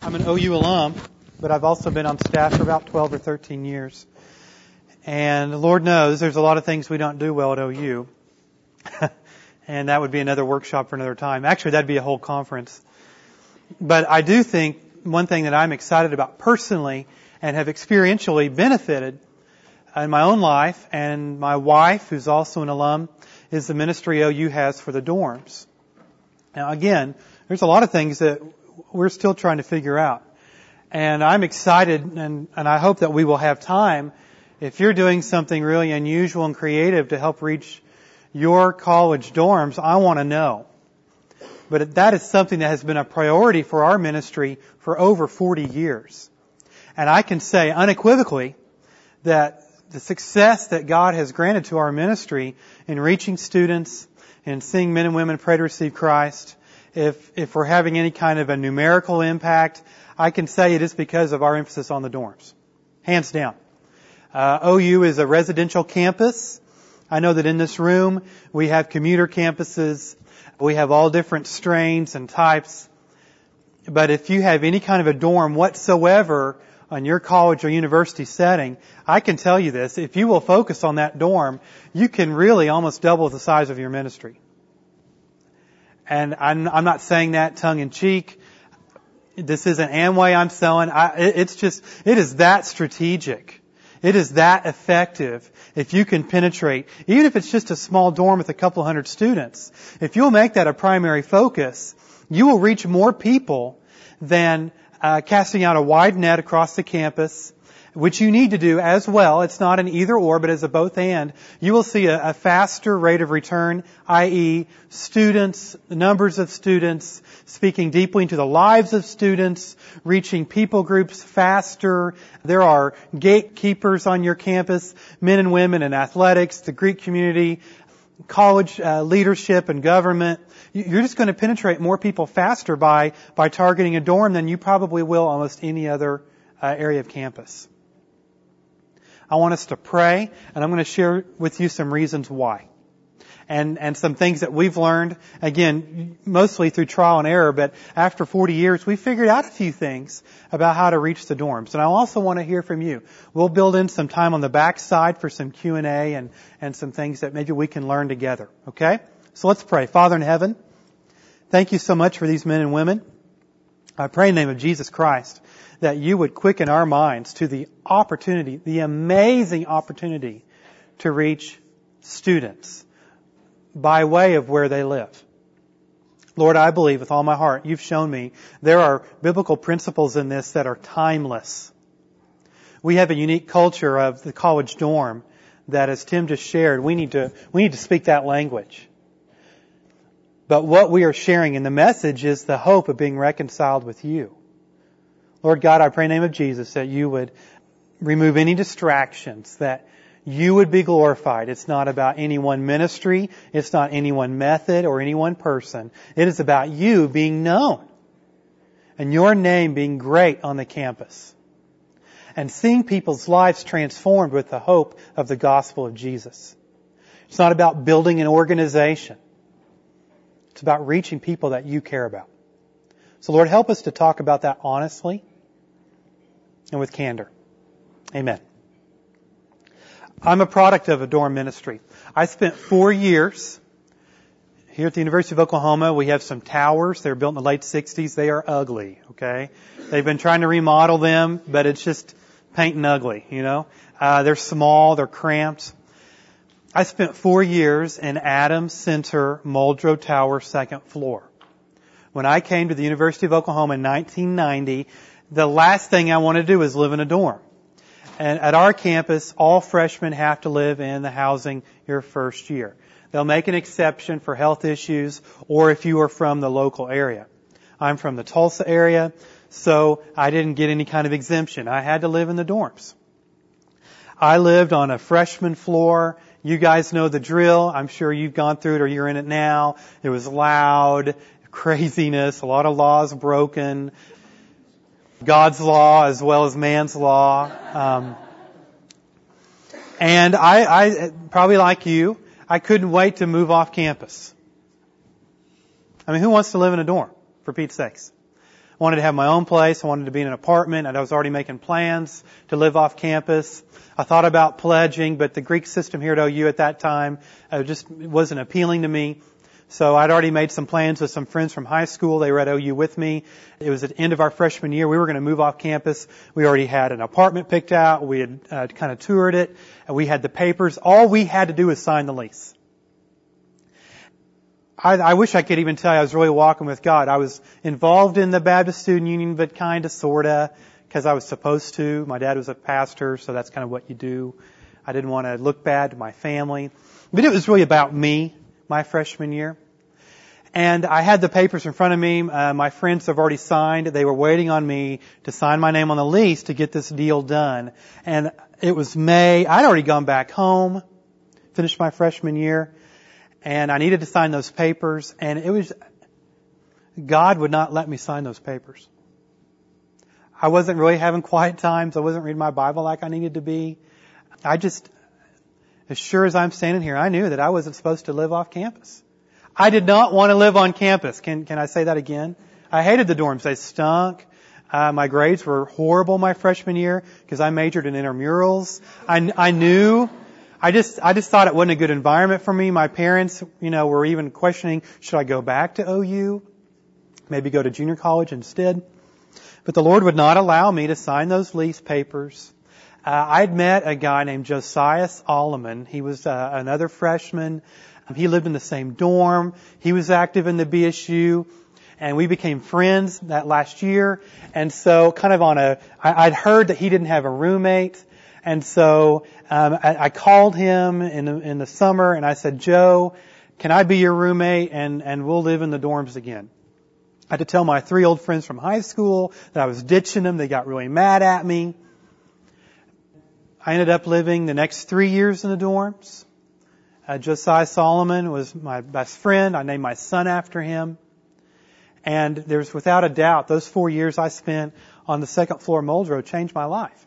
I'm an OU alum, but I've also been on staff for about 12 or 13 years. And Lord knows there's a lot of things we don't do well at OU. And that would be another workshop for another time. Actually, that'd be a whole conference. But I do think one thing that I'm excited about personally and have experientially benefited in my own life and my wife, who's also an alum, is the ministry OU has for the dorms. Now again, there's a lot of things that we're still trying to figure out. And I'm excited and I hope that we will have time, if you're doing something really unusual and creative to help reach your college dorms, I want to know. But that is something that has been a priority for our ministry for over 40 years. And I can say unequivocally that the success that God has granted to our ministry in reaching students and seeing men and women pray to receive Christ, if we're having any kind of a numerical impact, I can say it is because of our emphasis on the dorms. Hands down. OU is a residential campus. I know that in this room we have commuter campuses. We have all different strains and types. But if you have any kind of a dorm whatsoever on your college or university setting, I can tell you this, if you will focus on that dorm, you can really almost double the size of your ministry. And I'm not saying that tongue in cheek. This isn't Amway I'm selling. It is that strategic. It is that effective if you can penetrate, even if it's just a small dorm with a couple hundred students. If you'll make that a primary focus, you will reach more people than casting out a wide net across the campus, which you need to do as well. It's not an either or, but as a both and. You will see a faster rate of return, i.e. students, numbers of students, speaking deeply into the lives of students, reaching people groups faster. There are gatekeepers on your campus, men and women in athletics, the Greek community, college leadership and government. You're just going to penetrate more people faster by targeting a dorm than you probably will almost any other area of campus. I want us to pray, and I'm going to share with you some reasons why. And some things that we've learned, again, mostly through trial and error, but after 40 years, we figured out a few things about how to reach the dorms. And I also want to hear from you. We'll build in some time on the back side for some Q&A and some things that maybe we can learn together. Okay? So let's pray. Father in heaven, thank you so much for these men and women. I pray in the name of Jesus Christ that you would quicken our minds to the opportunity, the amazing opportunity to reach students by way of where they live. Lord, I believe with all my heart, you've shown me there are biblical principles in this that are timeless. We have a unique culture of the college dorm that, as Tim just shared, we need to speak that language. But what we are sharing in the message is the hope of being reconciled with you. Lord God, I pray in the name of Jesus that you would remove any distractions, that you would be glorified. It's not about any one ministry. It's not any one method or any one person. It is about you being known and your name being great on the campus and seeing people's lives transformed with the hope of the gospel of Jesus. It's not about building an organization. It's about reaching people that you care about. So Lord, help us to talk about that honestly and with candor. Amen. I'm a product of a dorm ministry. I spent 4 years here at the University of Oklahoma. We have some towers. They were built in the late 60s. They are ugly, okay? They've been trying to remodel them, but it's just paint and ugly, you know? They're small. They're cramped. I spent 4 years in Adams Center, Muldrow Tower, second floor. When I came to the University of Oklahoma in 1990, the last thing I wanted to do was live in a dorm. And at our campus, all freshmen have to live in the housing your first year. They'll make an exception for health issues or if you are from the local area. I'm from the Tulsa area, so I didn't get any kind of exemption. I had to live in the dorms. I lived on a freshman floor. You guys know the drill. I'm sure you've gone through it or you're in it now. It was loud, craziness, a lot of laws broken. God's law as well as man's law. And I probably like you, I couldn't wait to move off campus. I mean, who wants to live in a dorm, for Pete's sakes? wanted to have my own place. I wanted to be in an apartment, and I was already making plans to live off campus. I thought about pledging, but the Greek system here at OU at that time just wasn't appealing to me. So I'd already made some plans with some friends from high school. They were at OU with me. It was at the end of our freshman year. We were going to move off campus. We already had an apartment picked out. We had kind of toured it. We had the papers. All we had to do was sign the lease. I wish I could even tell you I was really walking with God. I was involved in the Baptist Student Union, but kind of, sort of, because I was supposed to. My dad was a pastor, so that's kind of what you do. I didn't want to look bad to my family. But it was really about me, my freshman year. And I had the papers in front of me. My friends have already signed. They were waiting on me to sign my name on the lease to get this deal done. And it was May. I'd already gone back home, finished my freshman year. And I needed to sign those papers, and God would not let me sign those papers. I wasn't really having quiet times. I wasn't reading my Bible like I needed to be. As sure as I'm standing here, I knew that I wasn't supposed to live off campus. I did not want to live on campus. Can I say that again? I hated the dorms. They stunk. My grades were horrible my freshman year because I majored in intramurals. I just thought it wasn't a good environment for me. My parents, were even questioning, should I go back to OU? Maybe go to junior college instead. But the Lord would not allow me to sign those lease papers. I'd met a guy named Josiah Solomon. He was another freshman. He lived in the same dorm. He was active in the BSU. And we became friends that last year. And so kind of I'd heard that he didn't have a roommate. And so I called him in the summer and I said, Joe, can I be your roommate and we'll live in the dorms again? I had to tell my 3 old friends from high school that I was ditching them. They got really mad at me. I ended up living the next 3 years in the dorms. Josiah Solomon was my best friend. I named my son after him. And there's without a doubt, those 4 years I spent on the second floor of Muldrow changed my life.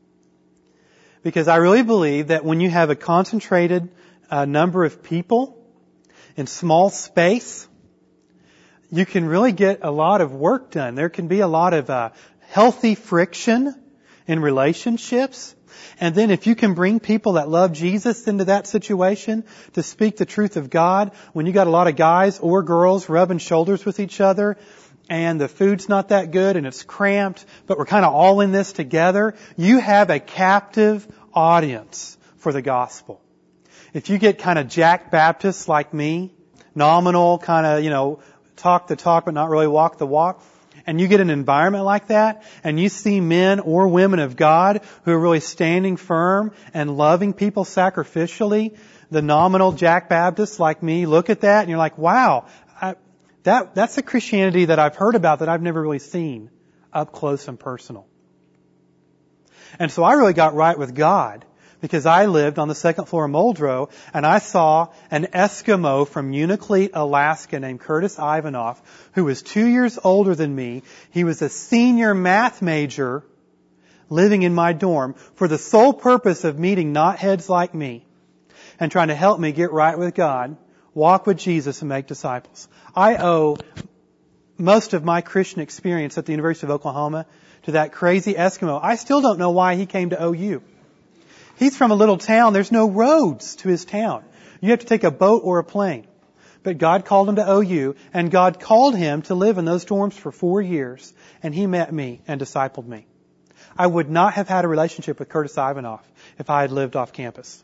Because I really believe that when you have a concentrated number of people in small space, you can really get a lot of work done. There can be a lot of healthy friction in relationships. And then if you can bring people that love Jesus into that situation to speak the truth of God, when you got a lot of guys or girls rubbing shoulders with each other, and the food's not that good and it's cramped, but we're kind of all in this together, you have a captive audience for the gospel. If you get kind of Jack Baptists like me, nominal, kind of, talk the talk but not really walk the walk, and you get an environment like that, and you see men or women of God who are really standing firm and loving people sacrificially, the nominal Jack Baptists like me look at that and you're like, wow, that's the Christianity that I've heard about that I've never really seen up close and personal. And so I really got right with God because I lived on the second floor of Muldrow and I saw an Eskimo from Unalakleet, Alaska named Curtis Ivanoff who was 2 years older than me. He was a senior math major living in my dorm for the sole purpose of meeting knotheads like me and trying to help me get right with God, walk with Jesus, and make disciples. I owe most of my Christian experience at the University of Oklahoma to that crazy Eskimo. I still don't know why he came to OU. He's from a little town. There's no roads to his town. You have to take a boat or a plane. But God called him to OU, and God called him to live in those dorms for 4 years, and he met me and discipled me. I would not have had a relationship with Curtis Ivanoff if I had lived off campus.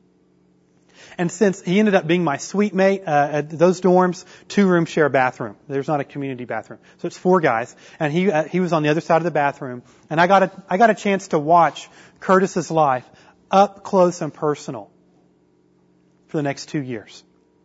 And since he ended up being my suite mate, at those dorms, 2 rooms share a bathroom. There's not a community bathroom. So it's 4 guys. And he was on the other side of the bathroom. And I got a chance to watch Curtis's life up close and personal for the next 2 years.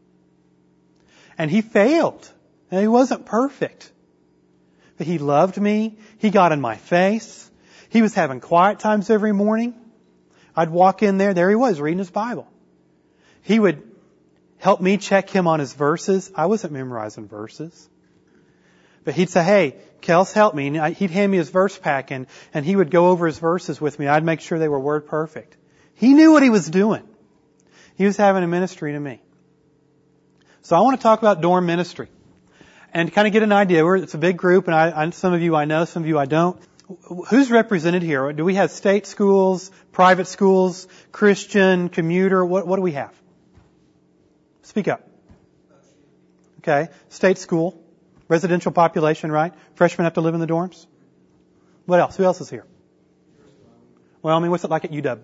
And he failed. And he wasn't perfect. But he loved me. He got in my face. He was having quiet times every morning. I'd walk in there. There he was, reading his Bible. He would help me check him on his verses. I wasn't memorizing verses. But he'd say, hey, Kels, help me. And he'd hand me his verse pack and he would go over his verses with me. I'd make sure they were word perfect. He knew what he was doing. He was having a ministry to me. So I want to talk about dorm ministry. And to kind of get an idea, it's a big group, and some of you I know, some of you I don't. Who's represented here? Do we have state schools, private schools, Christian, commuter? What do we have? Speak up. Okay. State school, residential population, right? Freshmen have to live in the dorms. What else? Who else is here? Well, I mean, what's it like at UW?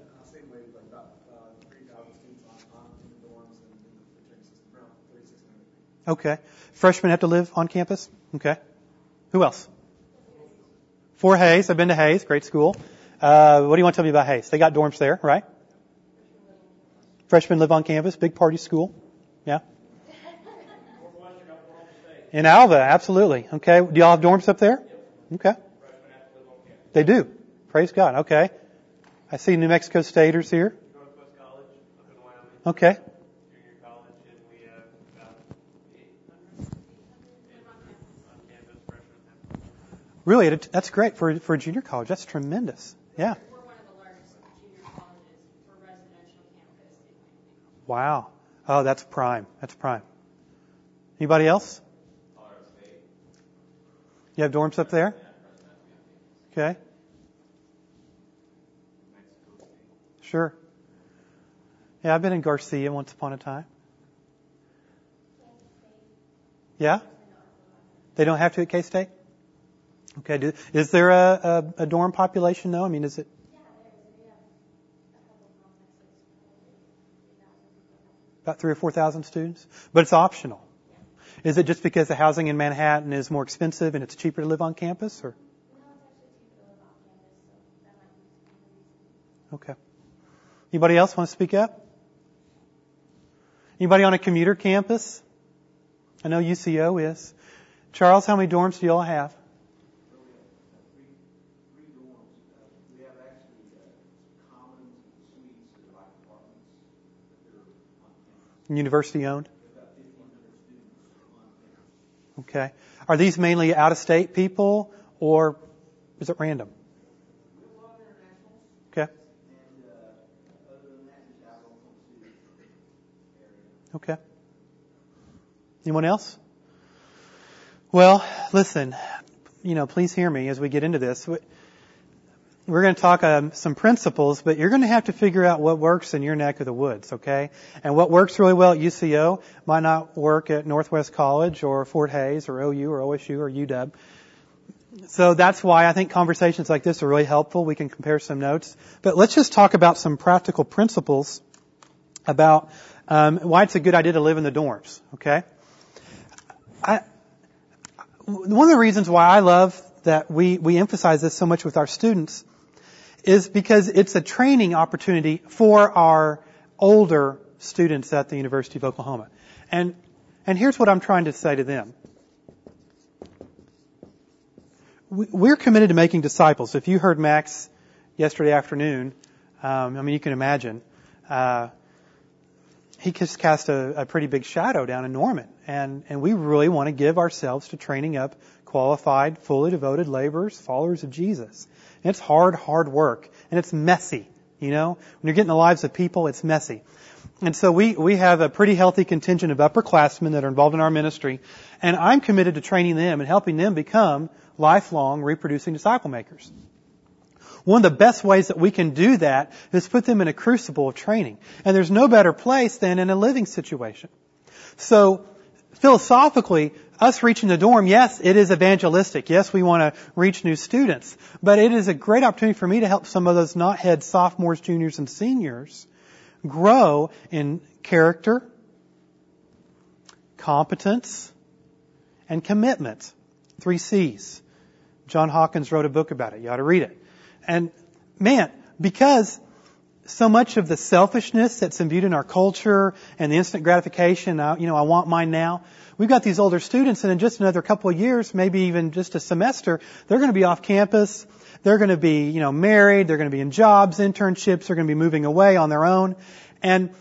Okay. Freshmen have to live on campus? Okay. Who else? Fort Hays. I've been to Hays. Great school. What do you want to tell me about Hays? They got dorms there, right? Freshmen live on campus. Big party school. Yeah. In Alva, absolutely. Okay. Do y'all have dorms up there? Okay. They do. Praise God. Okay. I see New Mexico Staters here. Okay. Really, that's great for a junior college. That's tremendous. Yeah. We're one of the largest junior colleges for residential campus. Wow. Oh, that's prime. That's prime. Anybody else? Colorado State. You have dorms up there? Okay. Sure. Yeah, I've been in Garcia once upon a time. Yeah? They don't have to at K-State? Okay. Is there a dorm population though? I mean, is it? Yeah, there is. We have a couple of complexes. About 3,000 or 4,000 students? But it's optional. Is it just because the housing in Manhattan is more expensive and it's cheaper to live on campus, or? No, it's actually cheaper to live off campus, so that might be the reason. Okay. Anybody else want to speak up? Anybody on a commuter campus? I know UCO is. Charles, how many dorms do y'all have? Three dorms. We have actually commons and suites that are like apartments that are on campus. University owned? About 1,500 students on campus. Okay. Are these mainly out-of-state people, or is it random? We have a lot of internationals, Okay. and other than that, just out of Oklahoma City area. Okay. Anyone else? Well, listen, please hear me as we get into this. We're going to talk some principles, but you're going to have to figure out what works in your neck of the woods, okay? And what works really well at UCO might not work at Northwest College or Fort Hays or OU or OSU or UW. So that's why I think conversations like this are really helpful. We can compare some notes. But let's just talk about some practical principles about why it's a good idea to live in the dorms, okay? One of the reasons why I love that we emphasize this so much with our students is because it's a training opportunity for our older students at the University of Oklahoma. And here's what I'm trying to say to them. We're committed to making disciples. If you heard Max yesterday afternoon, you can imagine, he just cast a pretty big shadow down in Norman. And we really want to give ourselves to training up qualified, fully devoted laborers, followers of Jesus. And it's hard work. And it's messy. When you're getting the lives of people, it's messy. And so we have a pretty healthy contingent of upperclassmen that are involved in our ministry. And I'm committed to training them and helping them become lifelong reproducing disciple makers. One of the best ways that we can do that is put them in a crucible of training. And there's no better place than in a living situation. So, philosophically, us reaching the dorm, yes, it is evangelistic. Yes, we want to reach new students. But it is a great opportunity for me to help some of those knothead sophomores, juniors, and seniors grow in character, competence, and commitment. 3 C's. John Hawkins wrote a book about it. You ought to read it. And man, because so much of the selfishness that's imbued in our culture and the instant gratification, I want mine now. We've got these older students, and in just another couple of years, maybe even just a semester, they're going to be off campus. They're going to be, married. They're going to be in jobs, internships. They're going to be moving away on their own. And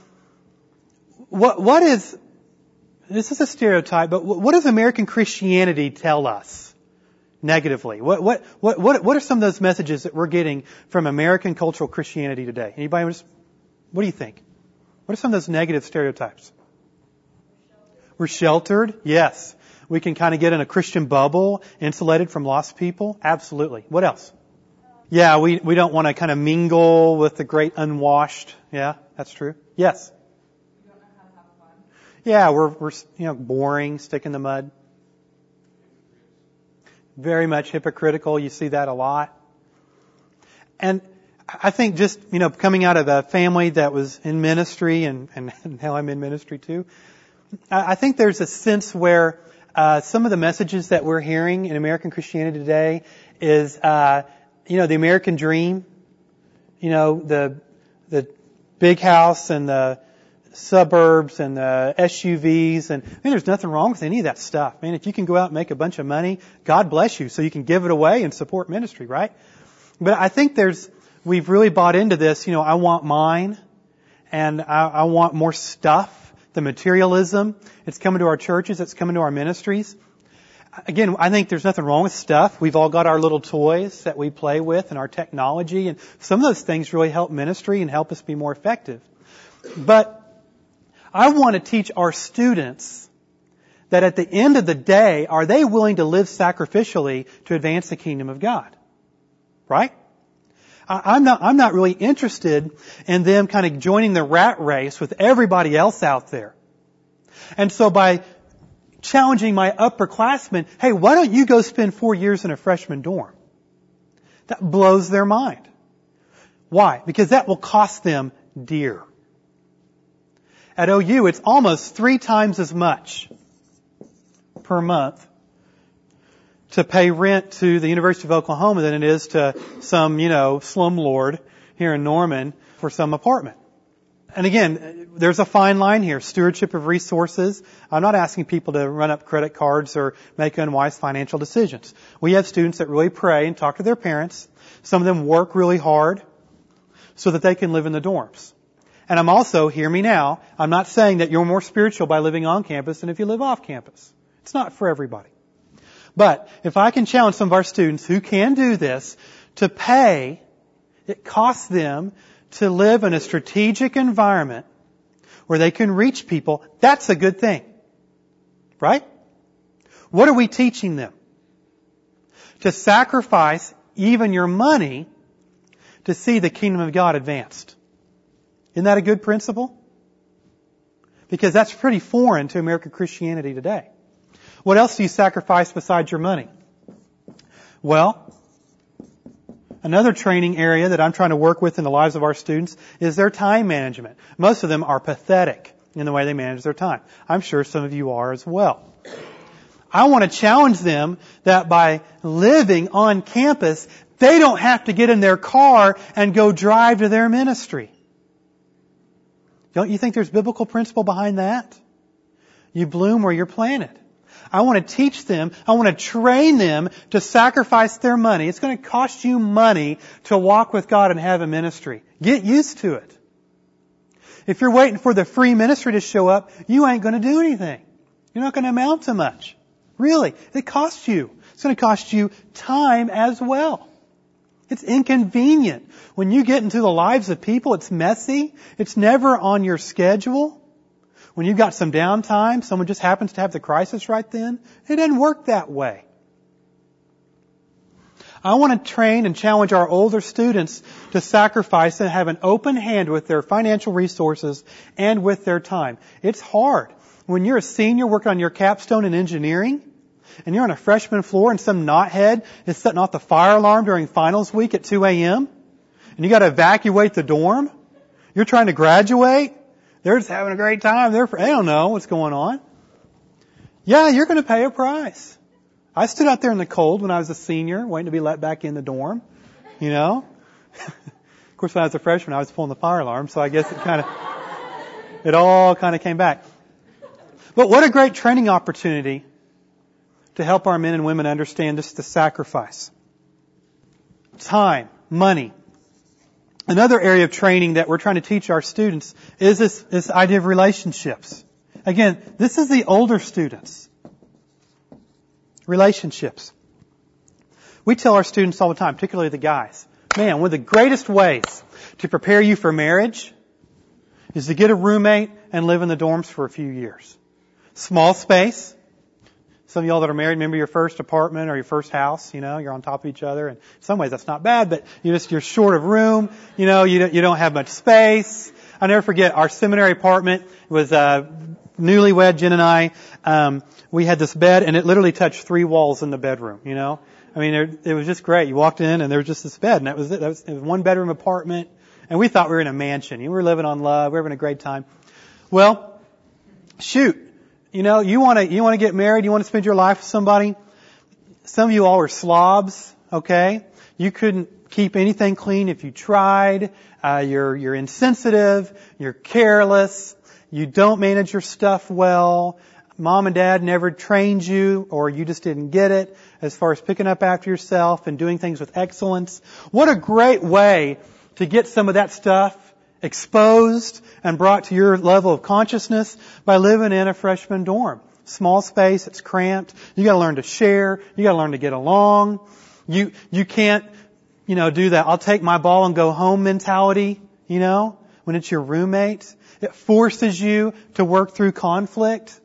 this is a stereotype, but what does American Christianity tell us? Negatively. What are some of those messages that we're getting from American cultural Christianity today? Anybody? What do you think? What are some of those negative stereotypes? We're sheltered. Yes. We can kind of get in a Christian bubble, insulated from lost people. Absolutely. What else? Yeah, we don't want to kind of mingle with the great unwashed. Yeah, that's true. Yes. We don't know how to have fun. Yeah, we're boring, stick in the mud. Very much hypocritical. You see that a lot. And I think just, coming out of a family that was in ministry and now I'm in ministry too, I think there's a sense where some of the messages that we're hearing in American Christianity today is, the American dream, the big house and the suburbs and the SUVs, and there's nothing wrong with any of that stuff. If you can go out and make a bunch of money, God bless you, so you can give it away and support ministry, right? But I think we've really bought into this, I want mine, and I want more stuff, the materialism. It's coming to our churches, it's coming to our ministries. Again, I think there's nothing wrong with stuff. We've all got our little toys that we play with and our technology, and some of those things really help ministry and help us be more effective. But I want to teach our students that at the end of the day, are they willing to live sacrificially to advance the kingdom of God? Right? I'm not really interested in them kind of joining the rat race with everybody else out there. And so by challenging my upperclassmen, hey, why don't you go spend 4 years in a freshman dorm? That blows their mind. Why? Because that will cost them dear. At OU, it's almost 3 times as much per month to pay rent to the University of Oklahoma than it is to some, slumlord here in Norman for some apartment. And again, there's a fine line here. Stewardship of resources. I'm not asking people to run up credit cards or make unwise financial decisions. We have students that really pray and talk to their parents. Some of them work really hard so that they can live in the dorms. And I'm also, hear me now, I'm not saying that you're more spiritual by living on campus than if you live off campus. It's not for everybody. But if I can challenge some of our students who can do this to pay, it costs them to live in a strategic environment where they can reach people, that's a good thing. Right? What are we teaching them? To sacrifice even your money to see the kingdom of God advanced. Isn't that a good principle? Because that's pretty foreign to American Christianity today. What else do you sacrifice besides your money? Well, another training area that I'm trying to work with in the lives of our students is their time management. Most of them are pathetic in the way they manage their time. I'm sure some of you are as well. I want to challenge them that by living on campus, they don't have to get in their car and go drive to their ministry. Don't you think there's biblical principle behind that? You bloom where you're planted. I want to teach them, I want to train them to sacrifice their money. It's going to cost you money to walk with God and have a ministry. Get used to it. If you're waiting for the free ministry to show up, you ain't going to do anything. You're not going to amount to much. Really, it costs you. It's going to cost you time as well. It's inconvenient. When you get into the lives of people, it's messy. It's never on your schedule. When you've got some downtime, someone just happens to have the crisis right then. It doesn't work that way. I want to train and challenge our older students to sacrifice and have an open hand with their financial resources and with their time. It's hard. When you're a senior working on your capstone in engineering, and you're on a freshman floor and some knothead is setting off the fire alarm during finals week at 2 a.m., and you got to evacuate the dorm, you're trying to graduate, they're just having a great time. They don't know what's going on. Yeah, you're going to pay a price. I stood out there in the cold when I was a senior, waiting to be let back in the dorm. Of course, when I was a freshman, I was pulling the fire alarm, so I guess it all kind of came back. But what a great training opportunity to help our men and women understand just the sacrifice. Time, money. Another area of training that we're trying to teach our students is this idea of relationships. Again, this is the older students. Relationships. We tell our students all the time, particularly the guys, man, one of the greatest ways to prepare you for marriage is to get a roommate and live in the dorms for a few years. Small space. Some of y'all that are married, remember your first apartment or your first house, you're on top of each other. And in some ways that's not bad, but you're short of room, you don't have much space. I'll never forget our seminary apartment. It was, newlywed, Jen and I, we had this bed and it literally touched 3 walls in the bedroom, I mean, it was just great. You walked in and there was just this bed and that was it. It was a 1-bedroom apartment and we thought we were in a mansion. We were living on love. We were having a great time. Well, shoot. You want to get married, you want to spend your life with somebody. Some of you all are slobs, okay? You couldn't keep anything clean if you tried. You're insensitive, you're careless, you don't manage your stuff well. Mom and dad never trained you, or you just didn't get it as far as picking up after yourself and doing things with excellence. What a great way to get some of that stuff exposed and brought to your level of consciousness by living in a freshman dorm. Small space, it's cramped. You gotta learn to share. You gotta learn to get along. You can't, do that I'll take my ball and go home mentality, when it's your roommate. It forces you to work through conflict.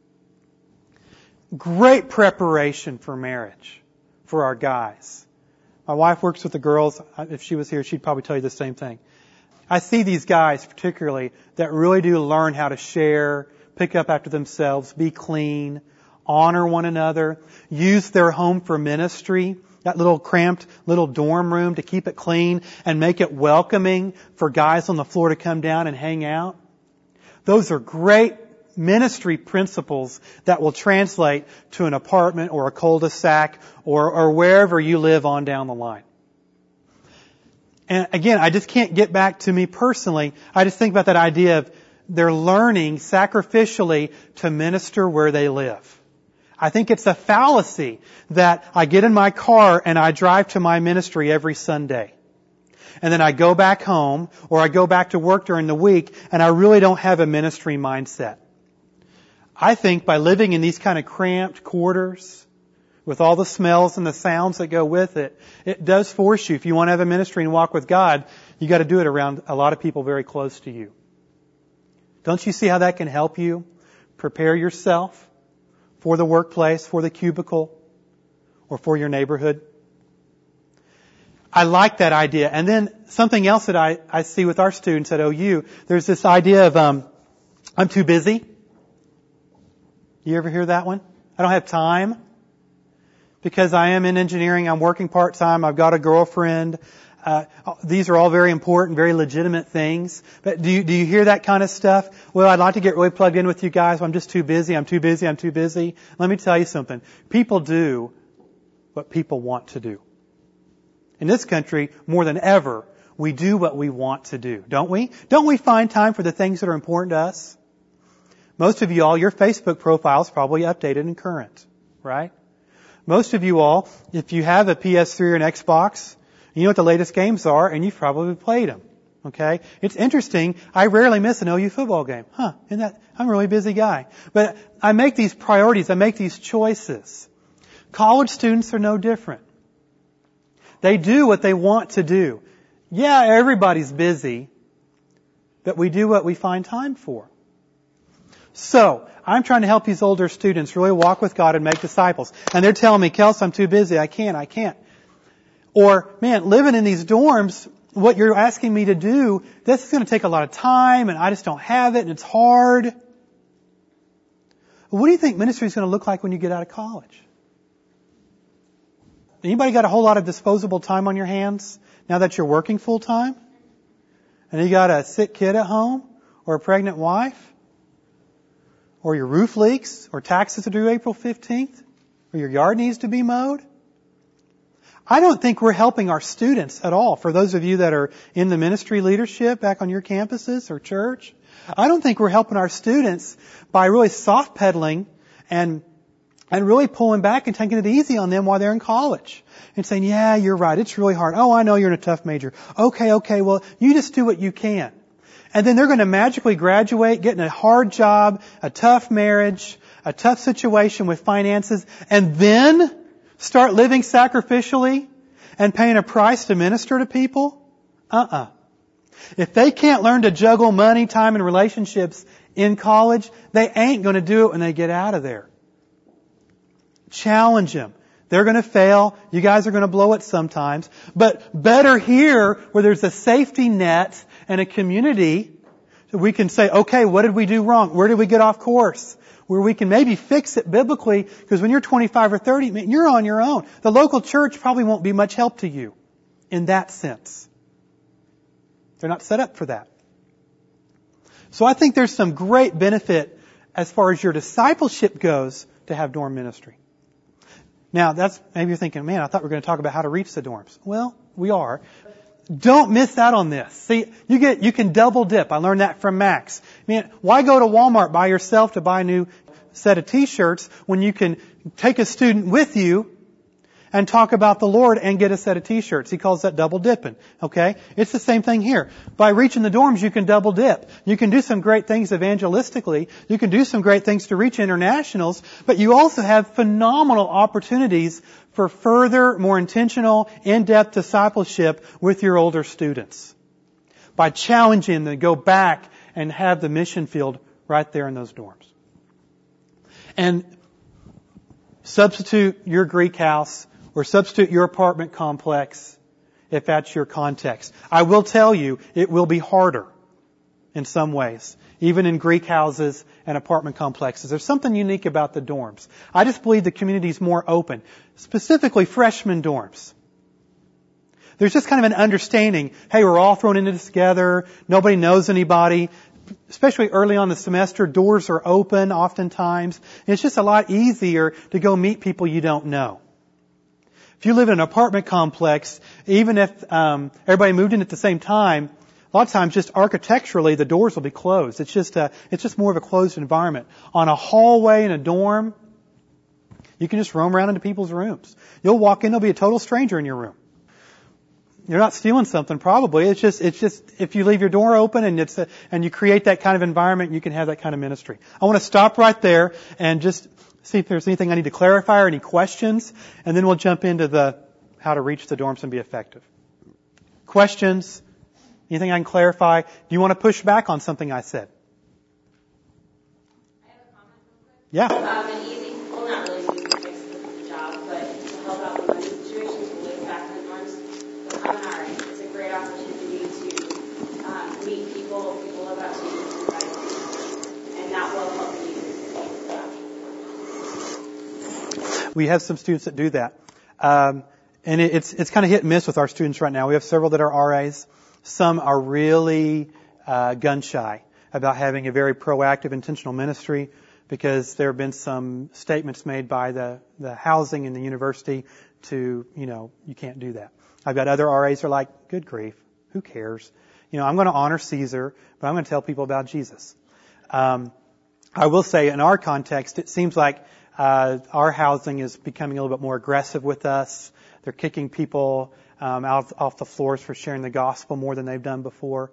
Great preparation for marriage for our guys. My wife works with the girls. If she was here, she'd probably tell you the same thing. I see these guys particularly that really do learn how to share, pick up after themselves, be clean, honor one another, use their home for ministry, that little cramped little dorm room to keep it clean and make it welcoming for guys on the floor to come down and hang out. Those are great ministry principles that will translate to an apartment or a cul-de-sac or wherever you live on down the line. And again, I just can't get back to me personally. I just think about that idea of they're learning sacrificially to minister where they live. I think it's a fallacy that I get in my car and I drive to my ministry every Sunday. And then I go back home or I go back to work during the week and I really don't have a ministry mindset. I think by living in these kind of cramped quarters, with all the smells and the sounds that go with it, it does force you. If you want to have a ministry and walk with God, you got to do it around a lot of people very close to you. Don't you see how that can help you prepare yourself for the workplace, for the cubicle, or for your neighborhood? I like that idea. And then something else that I see with our students at OU, there's this idea of, I'm too busy. You ever hear that one? I don't have time. Because I am in engineering, I'm working part-time, I've got a girlfriend. These are all very important, very legitimate things. But do you hear that kind of stuff? Well, I'd like to get really plugged in with you guys. I'm just too busy. I'm too busy. Let me tell you something. People do what people want to do. In this country, more than ever, we do what we want to do, don't we? Don't we find time for the things that are important to us? Most of you all, your Facebook profile is probably updated and current, right? Most of you all, if you have a PS3 or an Xbox, you know what the latest games are, and you've probably played them. Okay? It's interesting. I rarely miss an OU football game. I'm a really busy guy. But I make these priorities. I make these choices. College students are no different. They do what they want to do. Yeah, everybody's busy, but we do what we find time for. So, I'm trying to help these older students really walk with God and make disciples. And they're telling me, Kels, I'm too busy. I can't. Or, man, living in these dorms, what you're asking me to do, this is going to take a lot of time and I just don't have it and it's hard. What do you think ministry is going to look like when you get out of college? Anybody got a whole lot of disposable time on your hands now that you're working full time? And you got a sick kid at home or a pregnant wife? Or your roof leaks, or taxes are due April 15th, or your yard needs to be mowed. I don't think we're helping our students at all. For those of you that are in the ministry leadership back on your campuses or church, I don't think we're helping our students by really soft pedaling and really pulling back and taking it easy on them while they're in college. And saying, yeah, you're right, it's really hard. Oh, I know you're in a tough major. Okay, well, you just do what you can. And then they're going to magically graduate, getting a hard job, a tough marriage, a tough situation with finances, and then start living sacrificially and paying a price to minister to people? If they can't learn to juggle money, time, and relationships in college, they ain't going to do it when they get out of there. Challenge them. They're going to fail. You guys are going to blow it sometimes. But better here where there's a safety net and a community that we can say, okay, what did we do wrong? Where did we get off course? Where we can maybe fix it biblically, because when you're 25 or 30, man, you're on your own. The local church probably won't be much help to you in that sense. They're not set up for that. So I think there's some great benefit as far as your discipleship goes to have dorm ministry. Now, maybe you're thinking, man, I thought we were going to talk about how to reach the dorms. Well, we are. Don't miss out on this. See, you can double dip. I learned that from Max. Man, why go to Walmart by yourself to buy a new set of t-shirts when you can take a student with you and talk about the Lord and get a set of t-shirts? He calls that double dipping. Okay? It's the same thing here. By reaching the dorms, you can double dip. You can do some great things evangelistically. You can do some great things to reach internationals, but you also have phenomenal opportunities for further, more intentional, in-depth discipleship with your older students. By challenging them to go back and have the mission field right there in those dorms. And substitute your Greek house or substitute your apartment complex if that's your context. I will tell you, it will be harder in some ways, even in Greek houses and apartment complexes. There's something unique about the dorms. I just believe the community is more open, specifically freshman dorms. There's just kind of an understanding, hey, we're all thrown into this together, nobody knows anybody. Especially early on in the semester, doors are open oftentimes. And it's just a lot easier to go meet people you don't know. If you live in an apartment complex, even if everybody moved in at the same time, a lot of times just architecturally the doors will be closed. It's just more of a closed environment. On a hallway in a dorm, you can just roam around into people's rooms. You'll walk in, there'll be a total stranger in your room. You're not stealing something probably. It's just if you leave your door open and you create that kind of environment, you can have that kind of ministry. I want to stop right there and just see if there's anything I need to clarify or any questions, and then we'll jump into how to reach the dorms and be effective. Questions? Anything I can clarify? Do you want to push back on something I said? I have a comment real quick. Yeah. An easy, well, not really easy to fix the job, but to help out the money situation to live back in the dorms. The Common RA, it's a great opportunity to meet people about Jesus and Christ, and that will help you in the job. We have some students that do that. And it's kind of hit and miss with our students right now. We have several that are RAs. Some are really gun shy about having a very proactive, intentional ministry because there have been some statements made by the housing in the university to, you can't do that. I've got other RAs who are like, good grief, who cares? I'm going to honor Caesar, but I'm going to tell people about Jesus. I will say in our context, it seems like our housing is becoming a little bit more aggressive with us. They're kicking people out off the floors for sharing the gospel more than they've done before.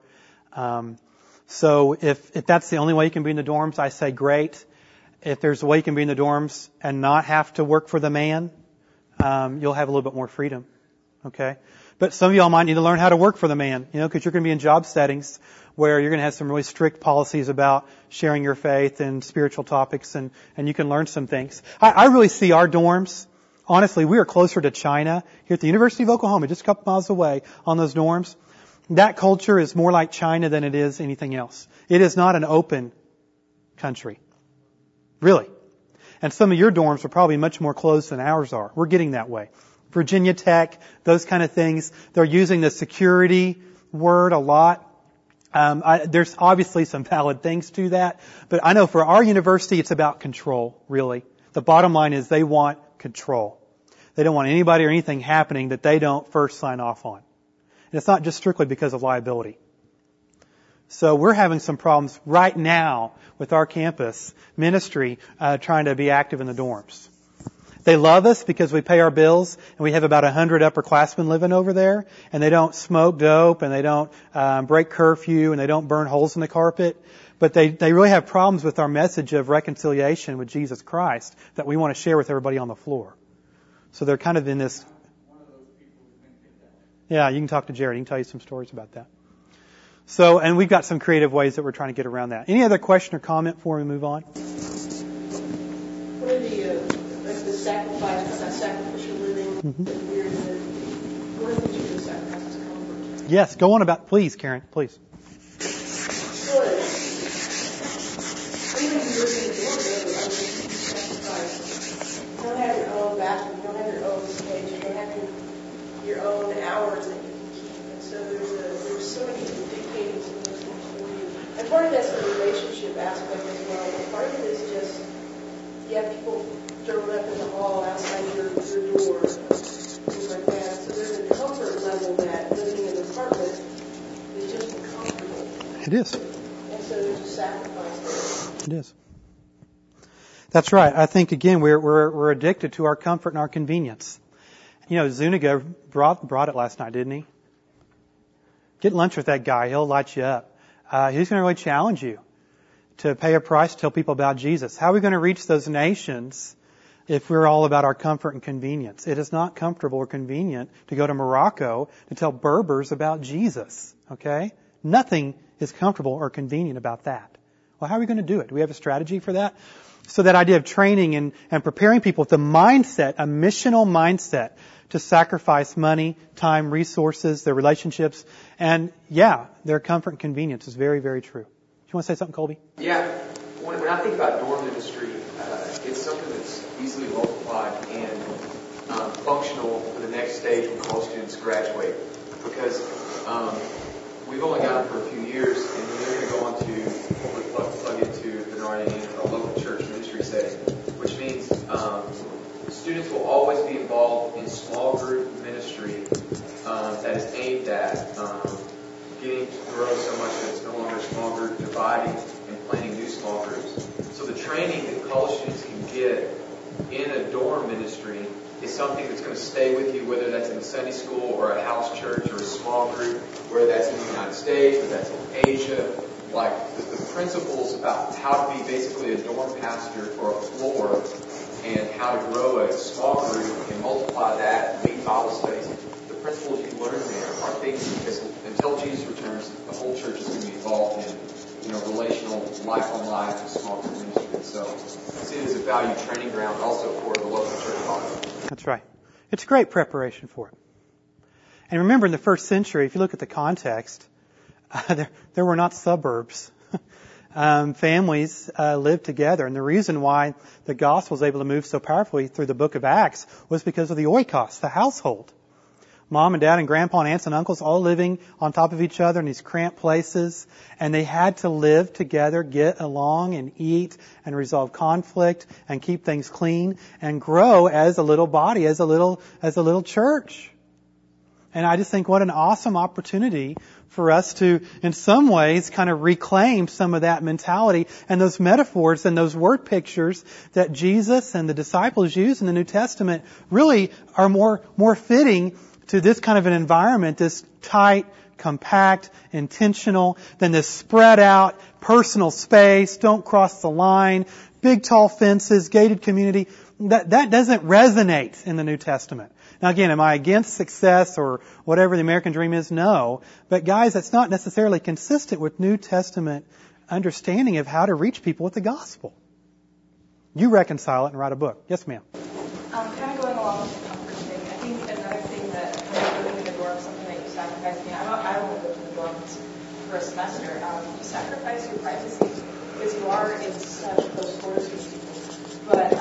So if that's the only way you can be in the dorms, I say great. If there's a way you can be in the dorms and not have to work for the man, you'll have a little bit more freedom. Okay? But some of y'all might need to learn how to work for the man, because you're going to be in job settings where you're going to have some really strict policies about sharing your faith and spiritual topics, and you can learn some things. I really see our dorms, honestly, we are closer to China here at the University of Oklahoma, just a couple miles away on those dorms. That culture is more like China than it is anything else. It is not an open country. Really. And some of your dorms are probably much more closed than ours are. We're getting that way. Virginia Tech, those kind of things. They're using the security word a lot. There's obviously some valid things to that, but I know for our university, it's about control, really. The bottom line is they want control. They don't want anybody or anything happening that they don't first sign off on. And it's not just strictly because of liability. So we're having some problems right now with our campus ministry, trying to be active in the dorms. They love us because we pay our bills, and we have about 100 upperclassmen living over there, and they don't smoke dope, and they don't break curfew, and they don't burn holes in the carpet. But they really have problems with our message of reconciliation with Jesus Christ that we want to share with everybody on the floor. So they're kind of in this. Yeah, you can talk to Jared. He can tell you some stories about that. So, and we've got some creative ways that we're trying to get around that. Any other question or comment before we move on? What are the second Mm-hmm. One of the things you just sacrifice is comfort. Yes, go on about, please, Karen, please. Good. Even if you're in the dorm, you sacrifice. You don't have your own bathroom, you don't have your own stage, you don't have your own hours that you can keep. And so there's so many people dictating some of those things for you. And part of that's the relationship aspect as well. But part of it is just, you have people thrown up in the hall outside your door, things like that. So there's a comfort level that living in an apartment is just uncomfortable. It is. And so there's a sacrifice there. It is. That's right. I think, again, we're addicted to our comfort and our convenience. You know, Zuniga brought it last night, didn't he? Get lunch with that guy. He'll light you up. He's going to really challenge you to pay a price to tell people about Jesus. How are we going to reach those nations if we're all about our comfort and convenience? It is not comfortable or convenient to go to Morocco to tell Berbers about Jesus. Okay? Nothing is comfortable or convenient about that. Well, how are we going to do it? Do we have a strategy for that? So that idea of training and preparing people with the mindset, a missional mindset, to sacrifice money, time, resources, their relationships, and their comfort and convenience is very, very true. You want to say something, Colby? Yeah. When I think about dorm ministry, it's something that's easily multiplied and functional for the next stage when college students graduate. Because we've only got them for a few years, and then they're going to go on to what we plug into Bernard and a local church ministry setting, which means students will always be involved in small group ministry that is aimed at getting to grow so much that it's no longer a small group, dividing and planning new small groups. So the training that college students can get in a dorm ministry is something that's going to stay with you, whether that's in a Sunday school or a house church or a small group, whether that's in the United States, whether that's in Asia. Like the principles about how to be basically a dorm pastor for a floor and how to grow a small group and multiply that and lead Bible studies. The principles you learn there are things because until Jesus returns, the whole church is going to be involved in, relational life on life and small group ministry. So I see it as a value training ground also for the local church body. That's right. It's great preparation for it. And remember, in the first century, if you look at the context, there were not suburbs. Families lived together. And the reason why the gospel was able to move so powerfully through the book of Acts was because of the oikos, the household. Mom and dad and grandpa and aunts and uncles all living on top of each other in these cramped places. And they had to live together, get along and eat and resolve conflict and keep things clean and grow as a little body, as a little church. And I just think what an awesome opportunity for us to, in some ways, kind of reclaim some of that mentality and those metaphors and those word pictures that Jesus and the disciples use in the New Testament really are more fitting to this kind of an environment, this tight, compact, intentional, than this spread out, personal space, don't cross the line, big tall fences, gated community. That doesn't resonate in the New Testament. Now again, am I against success or whatever the American dream is? No. But guys, that's not necessarily consistent with New Testament understanding of how to reach people with the gospel. You reconcile it and write a book. Yes, ma'am. Kind of going along with the comfort thing, I think another thing that when you're living in the dorm, something that you sacrifice, I don't want to go to the dorms for a semester. You sacrifice your privacy because you are in such close quarters with people. But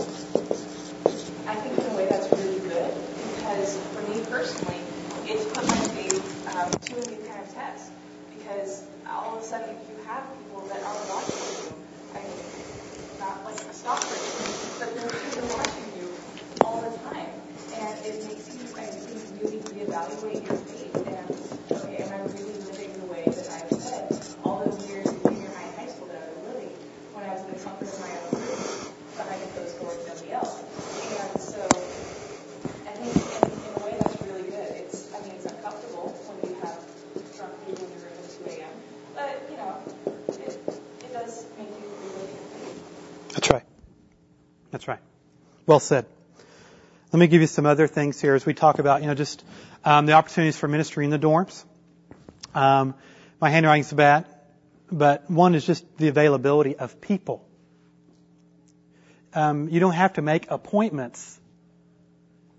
I think in a way that's really good because for me personally, it's put my faith to a new kind of test because all of a sudden you have people that are watching you. I mean, not like a stalker, but they're watching you all the time. And it makes you, I think, really reevaluate your faith. And, okay, am I really living the way that I've said all those years in junior high and high school that I was living when I was in the comfort of my own room behind a closed door with nobody else? And so I think in a way that's really good. It's uncomfortable when you have drunk people in your room at 2 a.m. But, it does make you really happy. That's right. That's right. Well said. Let me give you some other things here as we talk about, just the opportunities for ministry in the dorms. My handwriting's bad, but one is just the availability of people. You don't have to make appointments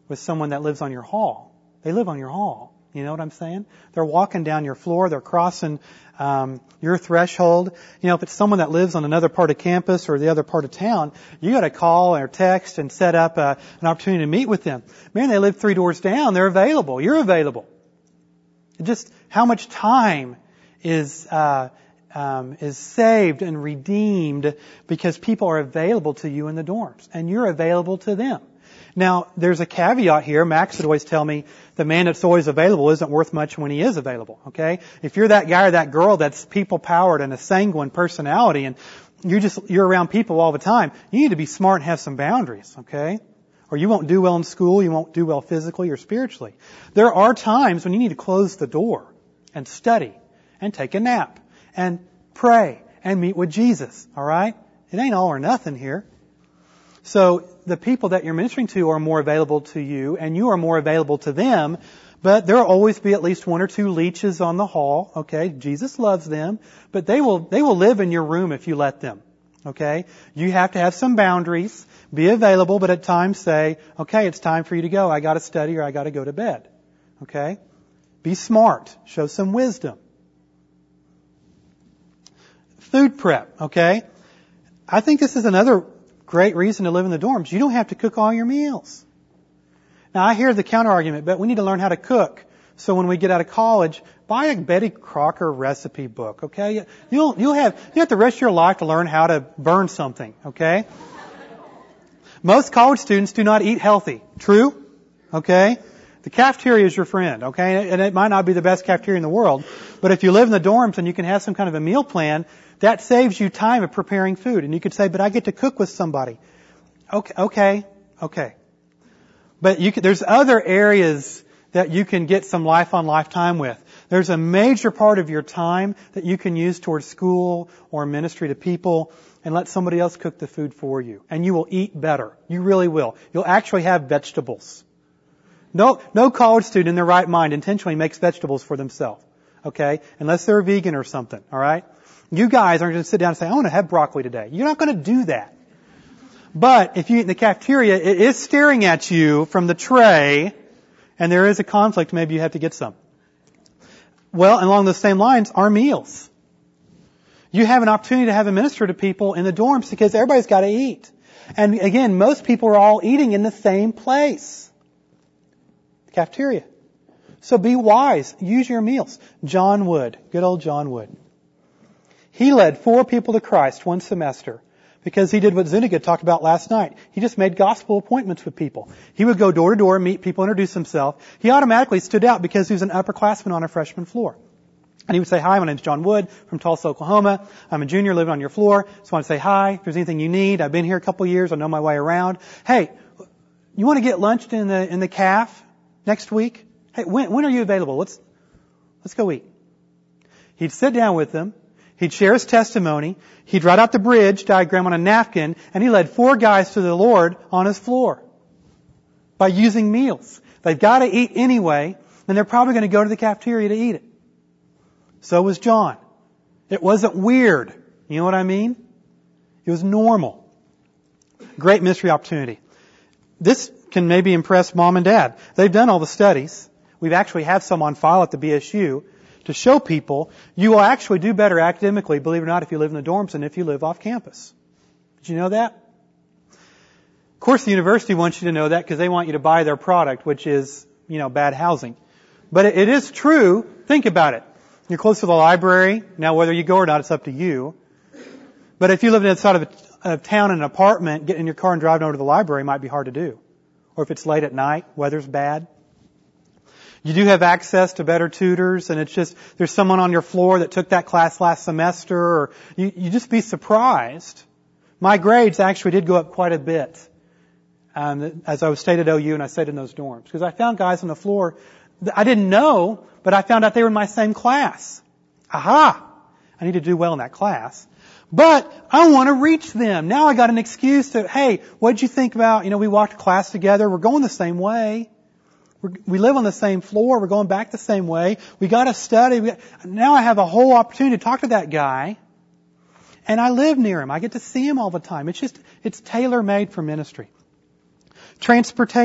with someone that lives on your hall. They live on your hall. You know what I'm saying? They're walking down your floor. They're crossing your threshold. You know, if it's someone that lives on another part of campus or the other part of town, you got to call or text and set up an opportunity to meet with them. Man, they live 3 doors down. They're available. You're available. Just how much time is saved and redeemed because people are available to you in the dorms, and you're available to them. Now, there's a caveat here. Max would always tell me the man that's always available isn't worth much when he is available, okay? If you're that guy or that girl that's people-powered and a sanguine personality and you're around people all the time, you need to be smart and have some boundaries, okay? Or you won't do well in school, you won't do well physically or spiritually. There are times when you need to close the door and study and take a nap and pray and meet with Jesus, alright? It ain't all or nothing here. So the people that you're ministering to are more available to you, and you are more available to them, but there will always be at least 1 or 2 leeches on the hall, okay? Jesus loves them, but they will live in your room if you let them, okay? You have to have some boundaries, be available, but at times say, okay, it's time for you to go. I got to study or I got to go to bed, okay? Be smart. Show some wisdom. Food prep, okay? I think this is another great reason to live in the dorms. You don't have to cook all your meals. Now, I hear the counter argument, but we need to learn how to cook. So when we get out of college, buy a Betty Crocker recipe book, okay? You have the rest of your life to learn how to burn something, okay? Most college students do not eat healthy. True? Okay? The cafeteria is your friend, okay? And it might not be the best cafeteria in the world, but if you live in the dorms and you can have some kind of a meal plan, that saves you time of preparing food. And you could say, but I get to cook with somebody. Okay. But there's other areas that you can get some life-on-life time with. There's a major part of your time that you can use towards school or ministry to people and let somebody else cook the food for you. And you will eat better. You really will. You'll actually have vegetables. No college student in their right mind intentionally makes vegetables for themselves. Okay? Unless they're a vegan or something. Alright? You guys aren't going to sit down and say, I want to have broccoli today. You're not going to do that. But if you eat in the cafeteria, it is staring at you from the tray, and there is a conflict. Maybe you have to get some. Well, along those same lines, our meals. You have an opportunity to have a minister to people in the dorms because everybody's got to eat. And again, most people are all eating in the same place. The cafeteria. So be wise. Use your meals. John Wood. Good old John Wood. He led 4 people to Christ one semester because he did what Zuniga talked about last night. He just made gospel appointments with people. He would go door to door, meet people, introduce himself. He automatically stood out because he was an upperclassman on a freshman floor. And he would say, hi, my name's John Wood from Tulsa, Oklahoma. I'm a junior living on your floor. Just want to say hi. If there's anything you need, I've been here a couple of years. I know my way around. Hey, you want to get lunch in the caf next week? Hey, when are you available? Let's go eat. He'd sit down with them. He'd share his testimony. He'd write out the bridge diagram on a napkin, and he led 4 guys to the Lord on his floor by using meals. They've got to eat anyway, and they're probably going to go to the cafeteria to eat it. So was John. It wasn't weird. You know what I mean? It was normal. Great ministry opportunity. This can maybe impress mom and dad. They've done all the studies. We've actually have some on file at the BSU to show people you will actually do better academically, believe it or not, if you live in the dorms than if you live off campus. Did you know that? Of course, the university wants you to know that because they want you to buy their product, which is, bad housing. But it is true. Think about it. You're close to the library. Now, whether you go or not, it's up to you. But if you live inside of town in an apartment, getting in your car and driving over to the library might be hard to do. Or if it's late at night, weather's bad. You do have access to better tutors, and it's just, there's someone on your floor that took that class last semester, or you just be surprised. My grades actually did go up quite a bit, as I stayed at OU and I stayed in those dorms. Because I found guys on the floor that I didn't know, but I found out they were in my same class. Aha! I need to do well in that class. But I want to reach them. Now I got an excuse to, hey, what'd you think about, we walked to class together, we're going the same way. We live on the same floor. We're going back the same way. We got to study. Now I have a whole opportunity to talk to that guy. And I live near him. I get to see him all the time. It's tailor-made for ministry. Transportation.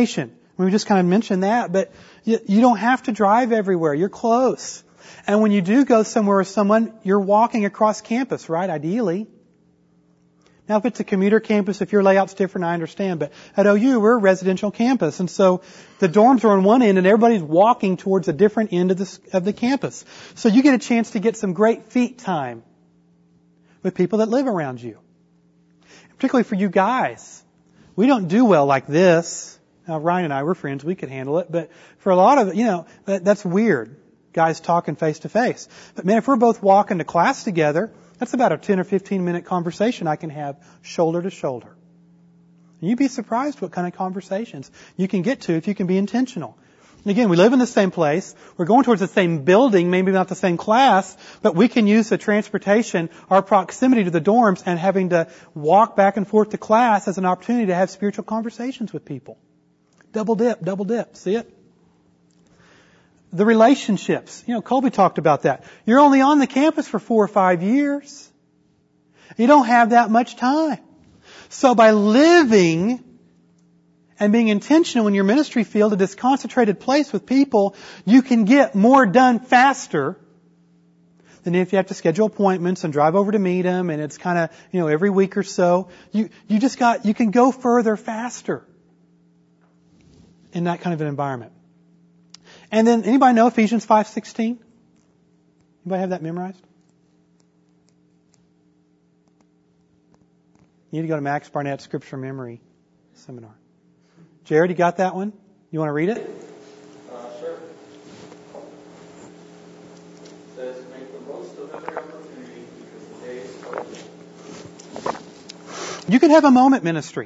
We just kind of mentioned that, but you don't have to drive everywhere. You're close. And when you do go somewhere with someone, you're walking across campus, right? Ideally. Now, if it's a commuter campus, if your layout's different, I understand. But at OU, we're a residential campus. And so the dorms are on one end and everybody's walking towards a different end of the campus. So you get a chance to get some great feet time with people that live around you. Particularly for you guys. We don't do well like this. Now, Ryan and I, we're friends. We could handle it. But for a lot of it, that's weird. Guys talking face to face. But man, if we're both walking to class together, that's about a 10 or 15 minute conversation I can have shoulder to shoulder. And you'd be surprised what kind of conversations you can get to if you can be intentional. And again, we live in the same place. We're going towards the same building, maybe not the same class, but we can use the transportation, our proximity to the dorms, and having to walk back and forth to class as an opportunity to have spiritual conversations with people. Double dip. See it? The relationships. Colby talked about that. You're only on the campus for 4 or 5 years. You don't have that much time. So by living and being intentional in your ministry field at this concentrated place with people, you can get more done faster than if you have to schedule appointments and drive over to meet them and it's kind of, every week or so. You can go further faster in that kind of an environment. And then, anybody know Ephesians 5:16? Anybody have that memorized? You need to go to Max Barnett's Scripture Memory Seminar. Jared, you got that one? You want to read it? Sure. It says, make the most of every opportunity because the day is coming. You can have a moment ministry.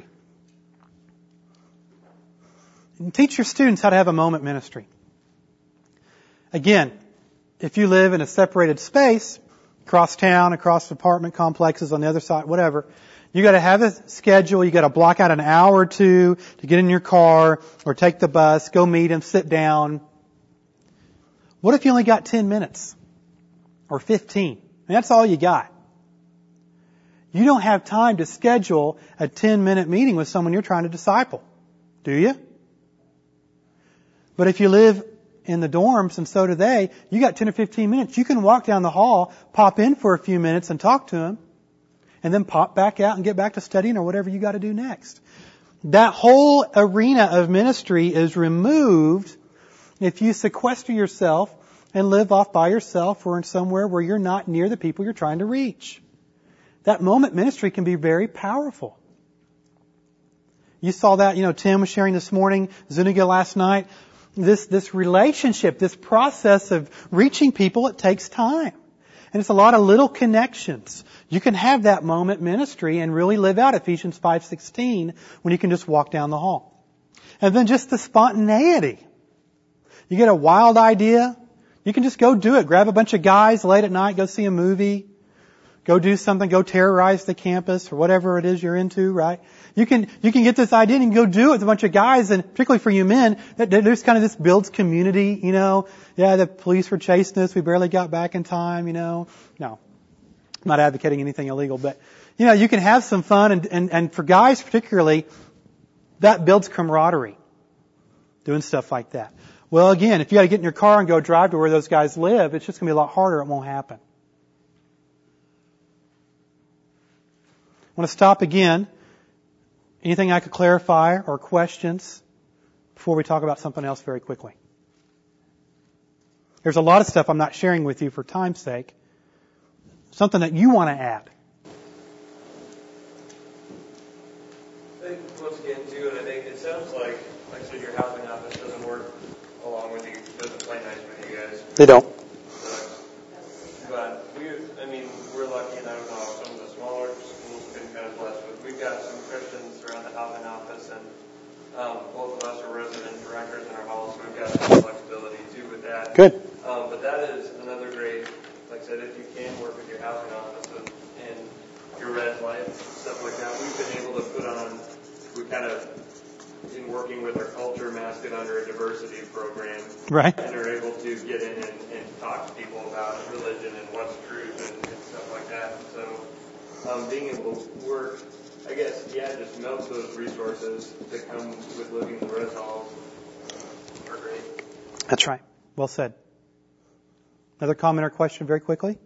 And teach your students how to have a moment ministry. Again, if you live in a separated space, across town, across apartment complexes on the other side, whatever, you got to have a schedule. You got to block out an hour or two to get in your car or take the bus, go meet them, sit down. What if you only got 10 minutes or 15? That's all you got. You don't have time to schedule a 10-minute meeting with someone you're trying to disciple, do you? But if you live in the dorms, and so do they, you got 10 or 15 minutes. You can walk down the hall, pop in for a few minutes and talk to them, and then pop back out and get back to studying or whatever you got to do next. That whole arena of ministry is removed if you sequester yourself and live off by yourself or in somewhere where you're not near the people you're trying to reach. That moment ministry can be very powerful. You saw that, Tim was sharing this morning, Zuniga last night. This relationship, this process of reaching people, it takes time. And it's a lot of little connections. You can have that moment ministry and really live out Ephesians 5:16 when you can just walk down the hall. And then just the spontaneity. You get a wild idea, you can just go do it. Grab a bunch of guys late at night, go see a movie, go do something, go terrorize the campus or whatever it is you're into, right? You can get this idea and go do it with a bunch of guys, and particularly for you men, there's kind of this builds community, Yeah, the police were chasing us, we barely got back in time, No, I'm not advocating anything illegal, but, you can have some fun, and for guys particularly, that builds camaraderie, doing stuff like that. Well, again, if you got to get in your car and go drive to where those guys live, it's just going to be a lot harder, it won't happen. I want to stop again. Anything I could clarify or questions before we talk about something else very quickly? There's a lot of stuff I'm not sharing with you for time's sake. Something that you want to add. I think once again, too, and I think it sounds like I said, your housing office doesn't work along with you, doesn't play nice with you guys. They don't. But we're lucky, and I don't know how some of the smaller schools have been kind of blessed with. We've got some Christians around the housing office, and both of us are resident directors in our halls, so we've got some flexibility too with that. Good. But that is another great, like I said, if you can work with your housing office and your red lights, stuff like that, we've been able to put on, we kind of, in working with our culture, mask it under a diversity program. Right. And are able to get in and talk to people about religion and what's truth and stuff like that. So being able to work, I guess, just melt those resources that come with living in the res halls That's right. Well said. Another comment or question very quickly?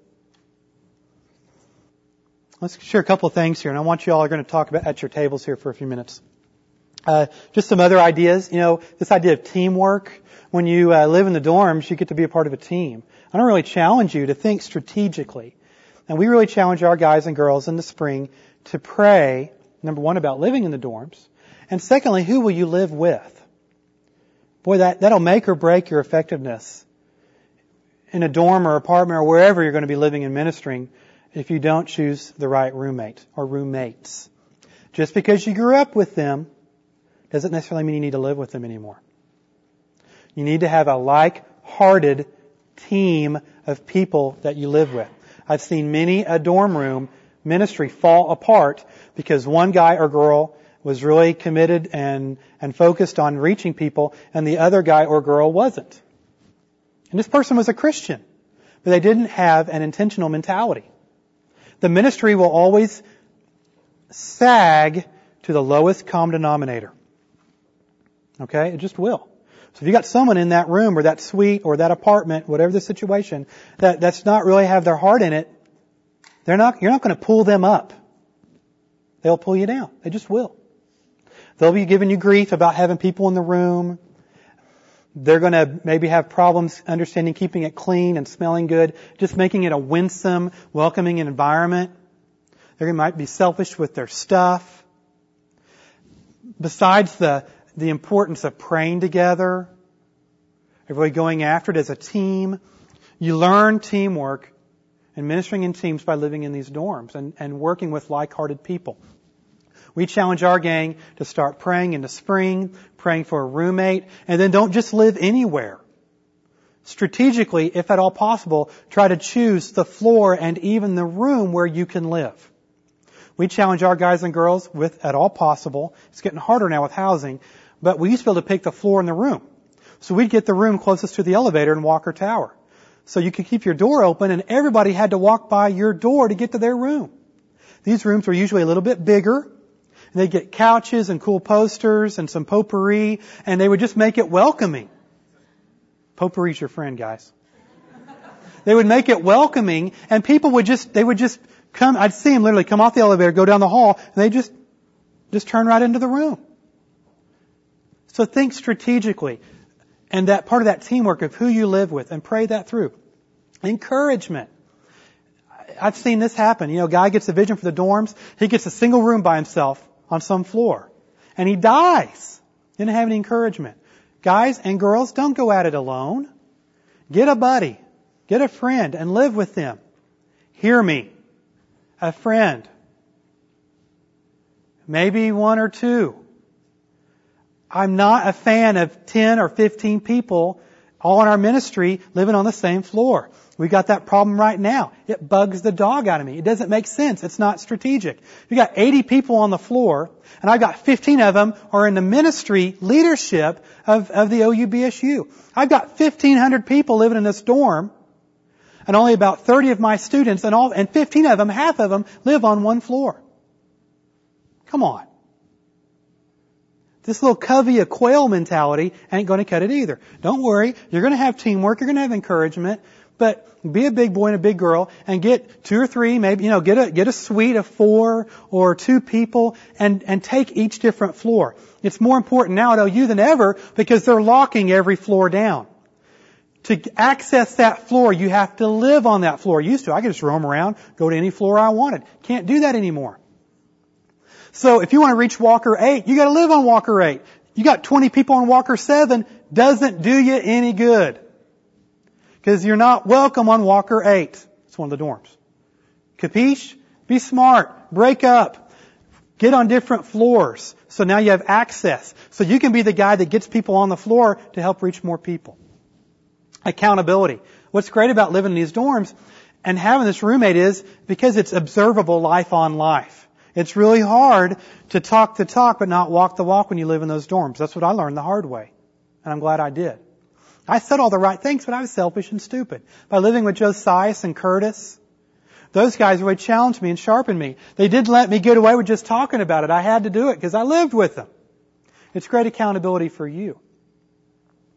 Let's share a couple of things here, and I want you all are going to talk about at your tables here for a few minutes. Just some other ideas. This idea of teamwork. When you live in the dorms, you get to be a part of a team. I don't really challenge you to think strategically. And we really challenge our guys and girls in the spring to pray, number one, about living in the dorms. And secondly, who will you live with? Boy, that'll make or break your effectiveness in a dorm or apartment or wherever you're going to be living and ministering if you don't choose the right roommate or roommates. Just because you grew up with them doesn't necessarily mean you need to live with them anymore. You need to have a like-hearted team of people that you live with. I've seen many a dorm room ministry fall apart because one guy or girl was really committed and focused on reaching people, and the other guy or girl wasn't. And this person was a Christian, but they didn't have an intentional mentality. The ministry will always sag to the lowest common denominator. Okay? It just will. So if you got someone in that room or that suite or that apartment, whatever the situation, that's not really have their heart in it, you're not going to pull them up. They'll pull you down. They just will. They'll be giving you grief about having people in the room. They're going to maybe have problems understanding keeping it clean and smelling good, just making it a winsome, welcoming environment. They might be selfish with their stuff. Besides the importance of praying together, everybody going after it as a team, you learn teamwork and ministering in teams by living in these dorms and working with like-hearted people. We challenge our gang to start praying in the spring, praying for a roommate, and then don't just live anywhere. Strategically, if at all possible, try to choose the floor and even the room where you can live. We challenge our guys and girls with, at all possible, it's getting harder now with housing, but we used to be able to pick the floor and the room. So we'd get the room closest to the elevator in Walker Tower. So you could keep your door open and everybody had to walk by your door to get to their room. These rooms were usually a little bit bigger. They'd get couches and cool posters and some potpourri, and they would just make it welcoming. Potpourri's your friend, guys. They would make it welcoming, and people would just come. I'd see them literally come off the elevator, go down the hall, and they just turn right into the room. So think strategically, and that part of that teamwork of who you live with, and pray that through. Encouragement. I've seen this happen. A guy gets a vision for the dorms. He gets a single room by himself on some floor. And he dies. Didn't have any encouragement. Guys and girls, don't go at it alone. Get a buddy. Get a friend and live with them. Hear me. A friend. Maybe one or two. I'm not a fan of 10 or 15 people all in our ministry living on the same floor. We got that problem right now. It bugs the dog out of me. It doesn't make sense. It's not strategic. You got 80 people on the floor, and I got 15 of them are in the ministry leadership of the OUBSU. I've got 1,500 people living in this dorm, and only about 30 of my students, and 15 of them, half of them, live on one floor. Come on. This little covey of quail mentality ain't going to cut it either. Don't worry. You're going to have teamwork. You're going to have encouragement. But be a big boy and a big girl and get 2 or 3, maybe, get a suite of 4 or 2 people and take each different floor. It's more important now at OU than ever because they're locking every floor down. To access that floor, you have to live on that floor. Used to, I could just roam around, go to any floor I wanted. Can't do that anymore. So if you want to reach Walker 8, you got to live on Walker 8. You got 20 people on Walker 7, doesn't do you any good. Because you're not welcome on Walker 8. It's one of the dorms. Capiche? Be smart. Break up. Get on different floors. So now you have access. So you can be the guy that gets people on the floor to help reach more people. Accountability. What's great about living in these dorms and having this roommate is because it's observable life on life. It's really hard to talk the talk but not walk the walk when you live in those dorms. That's what I learned the hard way. And I'm glad I did. I said all the right things, but I was selfish and stupid. By living with Josias and Curtis, those guys really challenged me and sharpened me. They didn't let me get away with just talking about it. I had to do it because I lived with them. It's great accountability for you.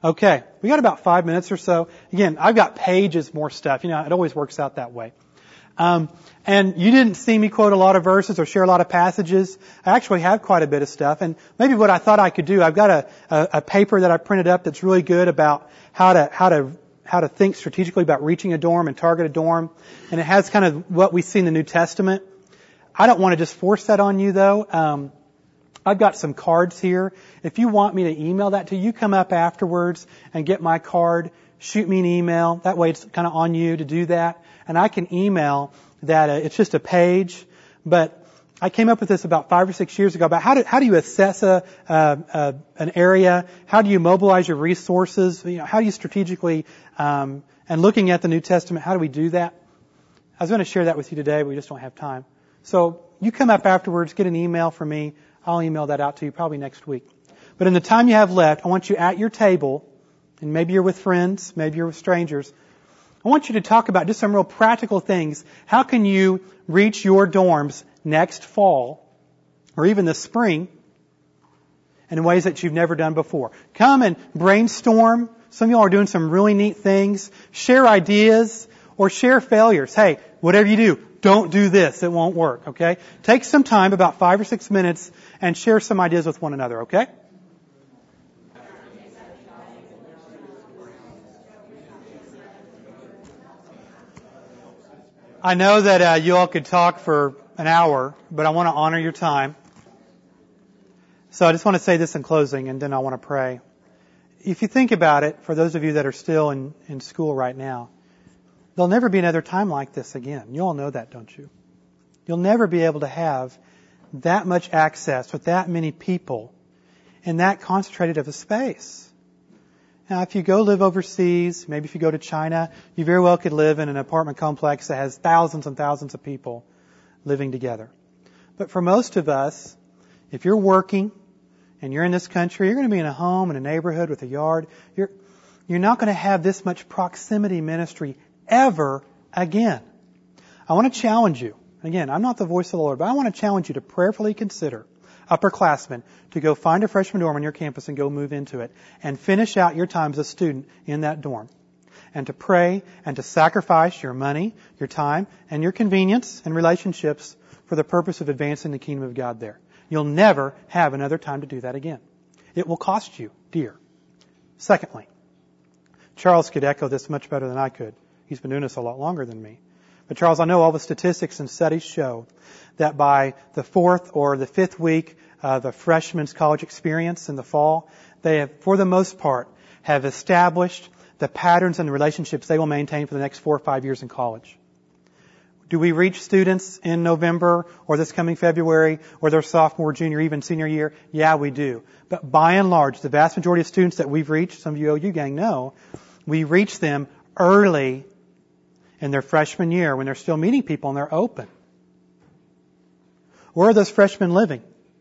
Okay, we got about 5 minutes or so. Again, I've got pages more stuff. It always works out that way. And you didn't see me quote a lot of verses or share a lot of passages. I actually have quite a bit of stuff. And maybe what I thought I could do, I've got a paper that I printed up that's really good about how to think strategically about reaching a dorm and target a dorm. And it has kind of what we see in the New Testament. I don't want to just force that on you though. I've got some cards here. If you want me to email that to you, come up afterwards and get my card. Shoot me an email. That way it's kind of on you to do that. And I can email that. It's just a page. But I came up with this about 5 or 6 years ago about how do you assess an area? How do you mobilize your resources? How do you strategically, and looking at the New Testament, how do we do that? I was going to share that with you today, but we just don't have time. So you come up afterwards, get an email from me. I'll email that out to you probably next week. But in the time you have left, I want you at your table, and maybe you're with friends, maybe you're with strangers. I want you to talk about just some real practical things. How can you reach your dorms next fall, or even this spring, in ways that you've never done before? Come and brainstorm. Some of y'all are doing some really neat things. Share ideas, or share failures. Hey, whatever you do, don't do this. It won't work, okay? Take some time, about 5 or 6 minutes, and share some ideas with one another, okay? I know that you all could talk for an hour, but I want to honor your time. So I just want to say this in closing, and then I want to pray. If you think about it, for those of you that are still in school right now, there'll never be another time like this again. You all know that, don't you? You'll never be able to have that much access with that many people in that concentrated of a space. Now, if you go live overseas, maybe if you go to China, you very well could live in an apartment complex that has thousands and thousands of people living together. But for most of us, if you're working and you're in this country, you're going to be in a home, in a neighborhood with a yard. You're not going to have this much proximity ministry ever again. I want to challenge you. Again, I'm not the voice of the Lord, but I want to challenge you to prayerfully consider, upperclassmen, to go find a freshman dorm on your campus and go move into it and finish out your time as a student in that dorm. And to pray and to sacrifice your money, your time, and your convenience and relationships for the purpose of advancing the kingdom of God there. You'll never have another time to do that again. It will cost you dear. Secondly, Charles could echo this much better than I could. He's been doing this a lot longer than me. But Charles, I know all the statistics and studies show that by the 4th or the 5th week of a freshman's college experience in the fall, they have, for the most part, have established the patterns and the relationships they will maintain for the next 4 or 5 years in college. Do we reach students in November or this coming February or their sophomore, junior, even senior year? Yeah, we do. But by and large, the vast majority of students that we've reached, some of you OU gang know, we reach them early in their freshman year when they're still meeting people and they're open. Where are those freshmen living?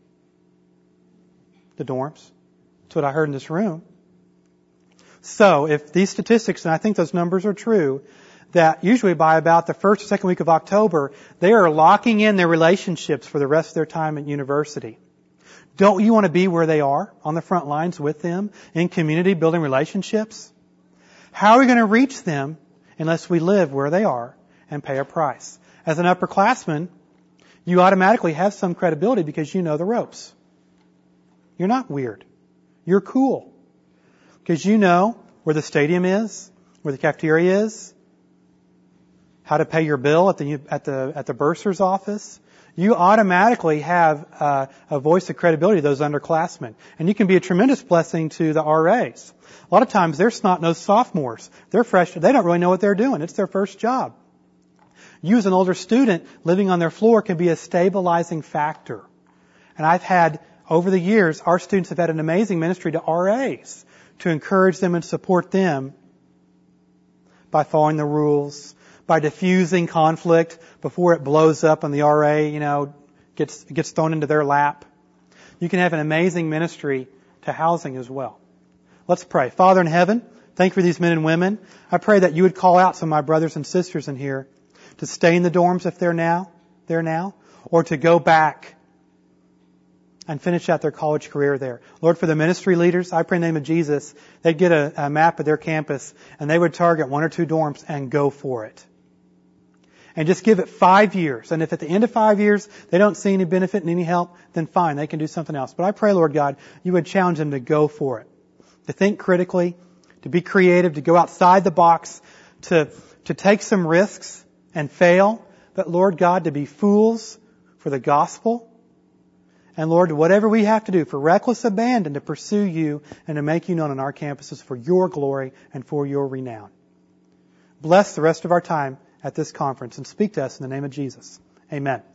The dorms. That's what I heard in this room. So if these statistics, and I think those numbers are true, that usually by about the 1st or 2nd week of October, they are locking in their relationships for the rest of their time at university. Don't you want to be where they are, on the front lines with them, in community, building relationships? How are we going to reach them unless we live where they are and pay a price? As an upperclassman, you automatically have some credibility because you know the ropes. You're not weird. You're cool. Because you know where the stadium is, where the cafeteria is, how to pay your bill at the bursar's office. You automatically have a voice of credibility to those underclassmen. And you can be a tremendous blessing to the RAs. A lot of times they're snot-nosed sophomores. They're fresh. They don't really know what they're doing. It's their first job. You as an older student living on their floor can be a stabilizing factor. And I've had, over the years, our students have had an amazing ministry to RAs to encourage them and support them by following the rules, by diffusing conflict before it blows up and the RA, gets thrown into their lap. You can have an amazing ministry to housing as well. Let's pray. Father in heaven, thank you for these men and women. I pray that you would call out some of my brothers and sisters in here to stay in the dorms if they're there now, or to go back and finish out their college career there. Lord, for the ministry leaders, I pray in the name of Jesus, they'd get a map of their campus and they would target 1 or 2 dorms and go for it. And just give it 5 years. And if at the end of 5 years they don't see any benefit and any help, then fine, they can do something else. But I pray, Lord God, you would challenge them to go for it. To think critically, to be creative, to go outside the box, to take some risks and fail. But Lord God, to be fools for the gospel. And Lord, whatever we have to do for reckless abandon to pursue you and to make you known on our campuses for your glory and for your renown. Bless the rest of our time at this conference and speak to us in the name of Jesus. Amen.